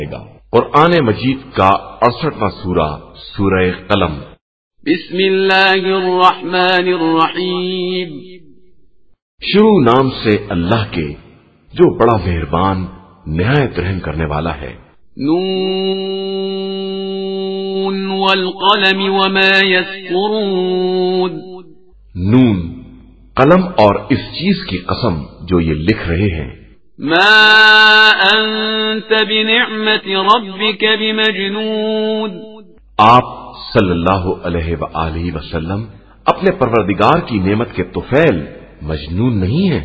قرآن مجید کا 68واں سورہ سورہ قلم۔ بسم اللہ الرحمن الرحیم۔ شروع نام سے اللہ کے جو بڑا مہربان نہایت رحم کرنے والا ہے۔ نون والقلم وما یسطرون۔ نون، قلم اور اس چیز کی قسم جو یہ لکھ رہے ہیں۔ ما انت بنعمت ربک بمجنون۔ آپ صلی اللہ علیہ وآلہ وسلم اپنے پروردگار کی نعمت کے طفیل مجنون نہیں ہیں۔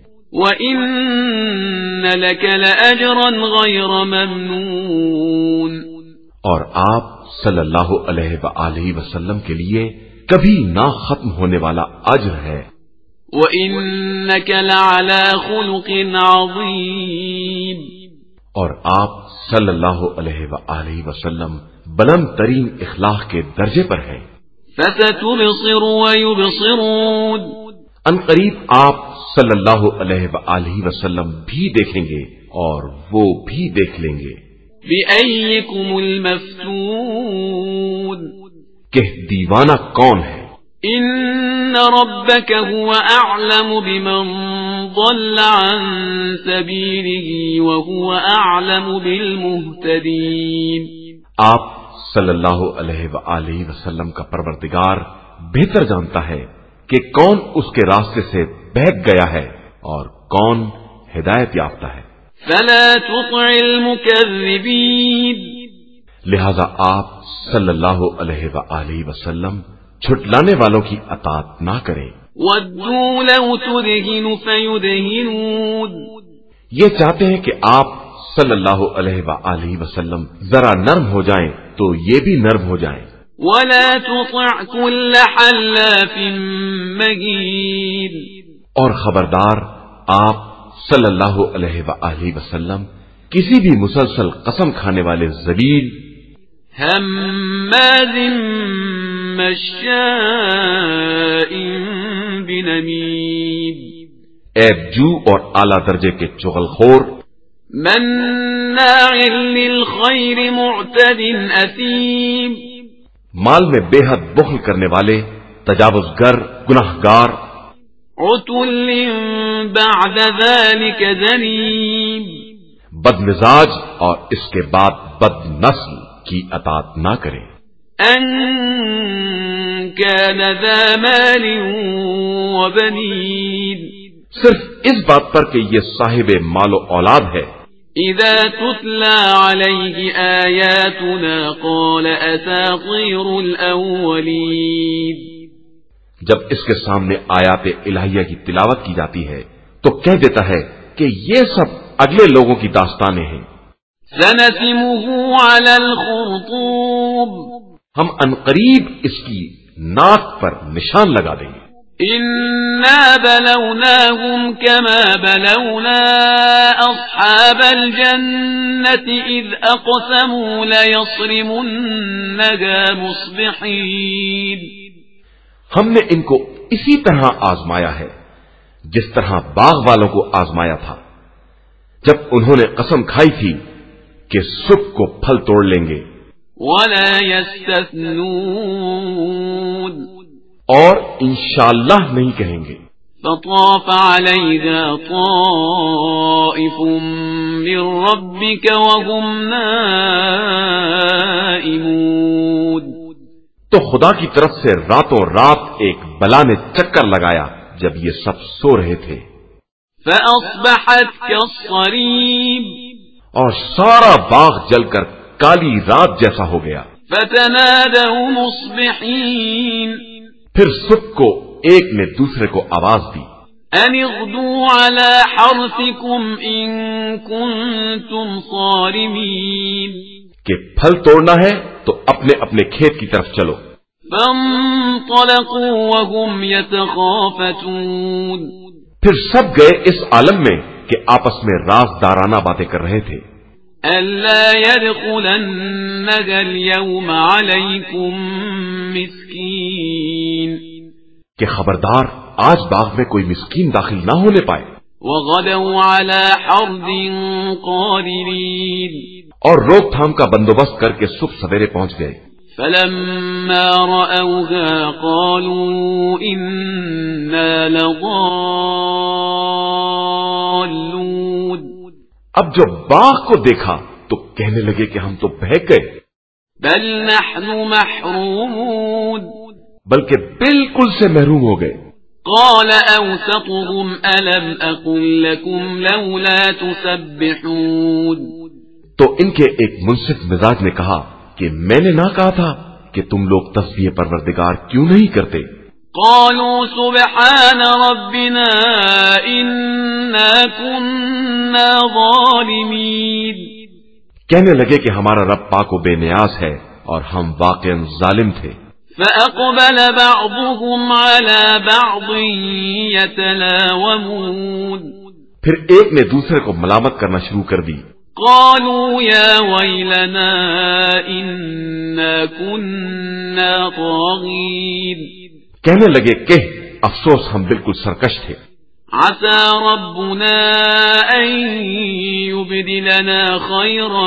وَإِنَّ لَكَ لَأَجْرًا غَيْرَ مَمْنُونٍ۔ اور آپ صلی اللہ علیہ وآلہ وسلم کے لیے کبھی نہ ختم ہونے والا اجر ہے۔ وَإِنَّكَ لَعَلَى خُلُقٍ عَظِيمٍ۔ اور آپ صلی اللہ علیہ وآلہ وسلم بلند ترین اخلاق کے درجے پر ہیں۔ فَسَتُبْصِرُ وَيُبْصِرُونَ۔ ان قریب آپ صلی اللہ علیہ وآلہ وسلم بھی دیکھیں گے اور وہ بھی دیکھ لیں گے۔ بِأَيِّكُمُ الْمَفْتُونُ۔ کہ دیوانہ کون ہے؟ ان ربك هو اعلم بمن ضل عن سبيله وهو اعلم بالمهتدين۔ آپ صلی اللہ علیہ وآلہ وسلم کا پروردگار بہتر جانتا ہے کہ کون اس کے راستے سے بہک گیا ہے اور کون ہدایت یافتہ ہے۔ فلا تطع المكذبين۔ لہذا آپ صلی اللہ علیہ وآلہ وسلم چھٹلانے والوں کی اطاعت نہ کریں۔ وَدُّوا لَوْ تُدْهِنُ فَيُدْهِنُونَ۔ یہ چاہتے ہیں کہ آپ صلی اللہ علیہ وآلہ وسلم ذرا نرم ہو جائیں تو یہ بھی نرم ہو جائیں۔ وَلَا تُطِعْ كُلَّ حَلَّافٍ مَّهِينٍ۔ اور خبردار آپ صلی اللہ علیہ وآلہ وسلم کسی بھی مسلسل قسم کھانے والے ذلیل، ہماز مشاء بنمیم، عیب جو اور اعلی درجے کے چغل خور، مناع للخیر معتد اثیم، مال میں بے حد بخل کرنے والے، تجاوز گر، گناہگار، عتل بعد ذلك زنیم، بد مزاج اور اس کے بعد بد نسل کی اطاعت نہ کریں۔ ان كان ذا مال وبنین، صرف اس بات پر کہ یہ صاحب مال و اولاد ہے۔ اذا تتلى عليه آیاتنا قال اساطیر الاولین، جب اس کے سامنے آیات الہیہ کی تلاوت کی جاتی ہے تو کہہ دیتا ہے کہ یہ سب اگلے لوگوں کی داستانیں ہیں۔ سنسمه على الخرطوم، ہم عنقریب اس کی ناک پر نشان لگا دیں گے۔ انا بلوناهم كما بلونا اصحاب الجنة اذ اقسموا ليصرمنها مصبحين۔ ہم نے ان کو اسی طرح آزمایا ہے جس طرح باغ والوں کو آزمایا تھا جب انہوں نے قسم کھائی تھی کہ صبح کو پھل توڑ لیں گے۔ ولا يستثنون، اور انشاءاللہ نہیں کہیں گے۔ فطاف عليها طائف من ربك وهم نائمون، تو خدا کی طرف سے راتوں رات ایک بلا نے چکر لگایا جب یہ سب سو رہے تھے۔ فأصبحت كالصريم، اور سارا باغ جل کر کالی رات جیسا ہو گیا۔ فتنادوا مصبحين، پھر صبح کو ایک نے دوسرے کو آواز دی، ان اغدوا على حرثكم ان كنتم صارمين، کہ پھل توڑنا ہے تو اپنے اپنے کھیت کی طرف چلو۔ فانطلقوا وهم يتخافتون، پھر سب گئے اس عالم میں کہ آپس میں رازدارانہ باتیں کر رہے تھے۔ ألا يدخلنها اليوم عليكم مسكين، کہ خبردار آج باغ میں کوئی مسکین داخل نہ ہونے پائے۔ وغدوا على حرد قادرين، اور روک تھام کا بندوبست کر کے صبح سویرے پہنچ گئے. فلما رأوها قالوا إنا لضالون. اب جو باغ کو دیکھا تو کہنے لگے کہ ہم تو بہک گئے. بل نحن محرومون. بلکہ بالکل سے محروم ہو گئے. قال أوسطهم ألم أقل لكم لولا تسبحون. تو ان کے ایک منصف مزاج نے کہا کہ میں نے نہ کہا تھا کہ تم لوگ تسبیح پروردگار کیوں نہیں کرتے؟ قالوا سبحان ربنا إنا كنا ظالمين. کہنے لگے کہ ہمارا رب پاک و بے نیاز ہے اور ہم واقعا ظالم تھے. فأقبل بعضهم على بعض يتلاومون. پھر ایک نے دوسرے کو ملامت کرنا شروع کر دی. قالوا يا ويلنا إنا كنا طاغين. کہنے لگے کہ افسوس ہم بالکل سرکش تھے. عسى ربنا أن يبدلنا خيرا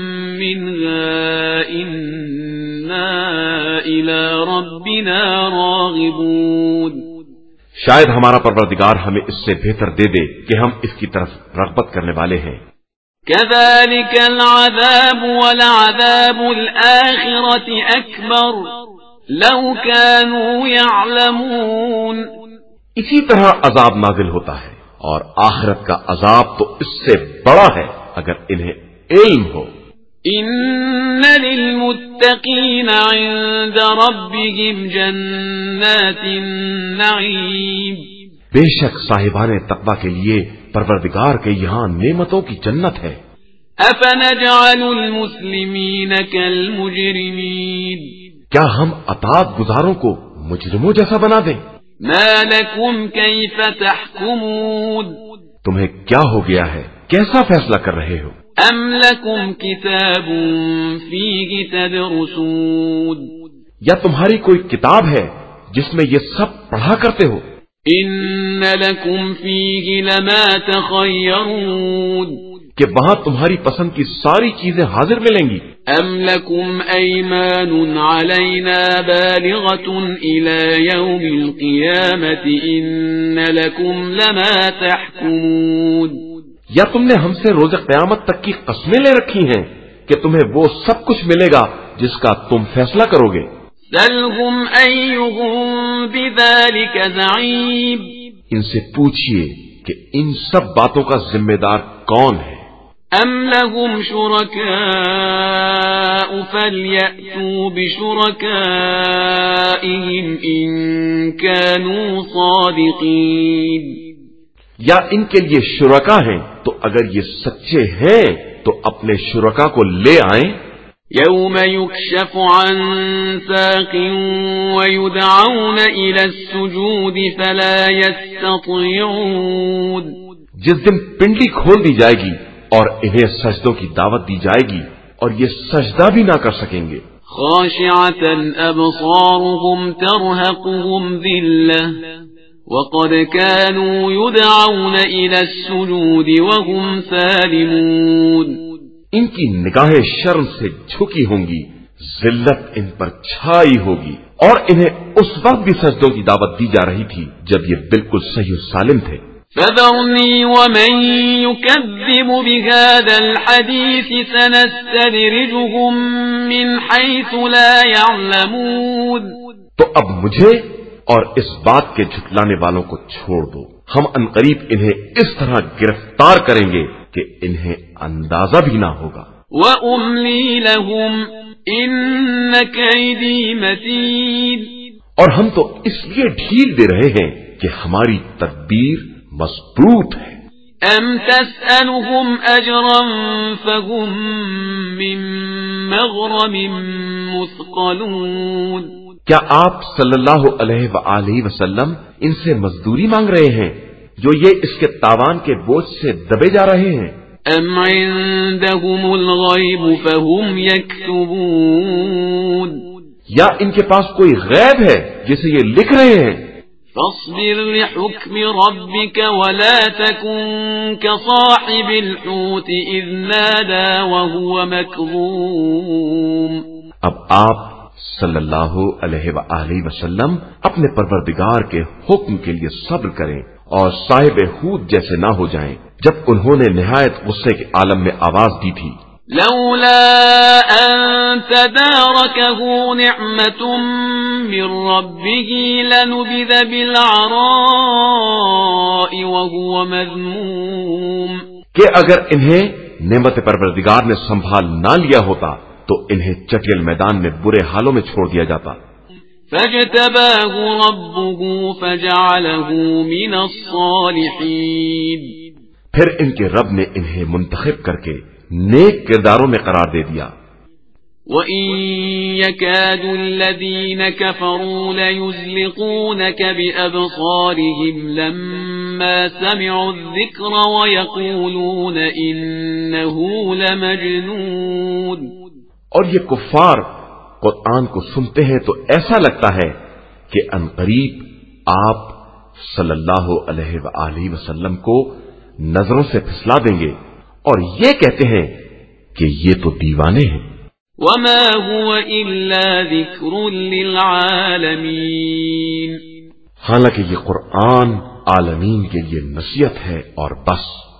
منها إنا إلى ربنا راغبون. شاید ہمارا پروردگار ہمیں اس سے بہتر دے دے کہ ہم اس کی طرف رغبت کرنے والے ہیں. كذلك العذاب ولعذاب الآخرة أكبر لو كانوا يعلمون. اسی طرح عذاب نازل ہوتا ہے اور آخرت کا عذاب تو اس سے بڑا ہے اگر انہیں علم ہو. إن للمتقين عند ربهم جنات النعيم. بے شک صاحبان تقوی کے لیے پروردگار کے یہاں نعمتوں کی جنت ہے. أفنجعل المسلمين كالمجرمين. کیا ہم اطاعت گزاروں کو مجرموں جیسا بنا دیں؟ ما لكم كيف تحكمون. تمہیں کیا ہو گیا ہے؟ کیسا فیصلہ کر رہے ہو؟ أم لكم كتاب فيه تدرسون. یا تمہاری کوئی کتاب ہے جس میں یہ سب پڑھا کرتے ہو؟ إن لكم فيه لما تخيرون. کہ وہاں تمہاری پسند کی ساری چیزیں حاضر ملیں گی. أم لكم أيمان علينا بالغة إلى يوم القيامة إن لكم لما تحكمون. یا تم نے ہم سے روز قیامت تک کی قسمیں لے رکھی ہیں کہ تمہیں وہ سب کچھ ملے گا جس کا تم فیصلہ کرو گے. سلهم أيهم بذلك زعيم. ان سے پوچھئے کہ ان سب باتوں کا ذمہ دار کون ہے؟ أم لهم شركاء فليأتوا بشركائهم إن كانوا صادقين. یا ان کے لیے شرکا ہیں تو اگر یہ سچے ہیں تو اپنے شرکا کو لے آئیں. يوم يكشف عن ساق ويدعون إلى السجود فلا يستطيعون. جس دن پنڈلی کھول دی جائے گی اور انہیں سجدوں کی دعوت دی جائے گی اور یہ سجدہ بھی نہ کر سکیں گے. خاشعة أبصارهم ترهقهم ذلة وقد كانوا يدعون إلى السجود وهم سالمون. ان کی نگاہیں شرم سے جھکی ہوں گی، ذلت ان پر چھائی ہوگی اور انہیں اس وقت بھی سجدوں کی دعوت دی جا رہی تھی جب یہ بالکل صحیح و سالم تھے. فذرني ومن يكذب بهذا الحديث سنستدرجهم من حيث لا يعلمون. تو اب مجھے اور اس بات کے جھٹلانے والوں کو چھوڑ دو، ہم عنقریب انہیں اس طرح گرفتار کریں گے کہ انہیں اندازہ بھی نہ ہوگا. وَأُمْلِي لَهُمْ إِنَّ كَيْدِي مَتِينٌ. اور ہم تو اس لیے ڈھیل دے رہے ہیں کہ ہماری تدبیر مضبوط ہے. أَمْ تَسْأَلُهُمْ أَجْرًا فَهُمْ مِنْ مَغْرَمٍ مُثْقَلُونَ. کیا آپ صلی اللہ علیہ وآلہ وسلم ان سے مزدوری مانگ رہے ہیں جو یہ اس کے تاوان کے بوجھ سے دبے جا رہے ہیں؟ أَمْ عِنْدَهُمُ الْغَيْبُ فَهُمْ يَكْتُبُونَ. یا ان کے پاس کوئی غیب ہے جسے یہ لکھ رہے ہیں؟ فاصبر لحكم ربك ولا تكن كصاحب الحوت إذ نادى وهو مكظوم. اب آپ صلی اللہ علیہ وآلہ وسلم اپنے پروردگار کے حکم کے لیے صبر کریں اور صاحب حوت جیسے نہ ہو جائیں جب انہوں نے نہایت غصے کے عالم میں آواز دی تھی. لولا أن تداركه نعمة من ربه لنبذ بالعراء وهو مذموم. کہ اگر انہیں نعمت پروردگار نے سنبھال نہ لیا ہوتا تو انہیں چٹیل میدان میں برے حالوں میں چھوڑ دیا جاتا. فاجتباه ربه فجعله من الصالحين. پھر ان کے رب نے انہیں منتخب کر کے نیک کرداروں میں قرار دے دیا. وَإِن يَكَادُ الَّذِينَ كَفَرُوا لَيُزْلِقُونَكَ بِأَبْصَارِهِمْ لَمَّا سَمِعُوا الذِّكْرَ وَيَقُولُونَ إِنَّهُ لَمَجْنُونٌ. اور یہ کفار قرآن کو سنتے ہیں تو ایسا لگتا ہے کہ ان قریب آپ صلی اللہ علیہ وآلہ وسلم کو نظروں سے پھسلا دیں گے اور یہ کہتے ہیں کہ یہ تو دیوانے ہیں. وَمَا هُوَ إِلَّا ذِكْرٌ لِلْعَالَمِينَ. حالانکہ یہ قرآن عالمین کے لیے نصیحت ہے اور بس.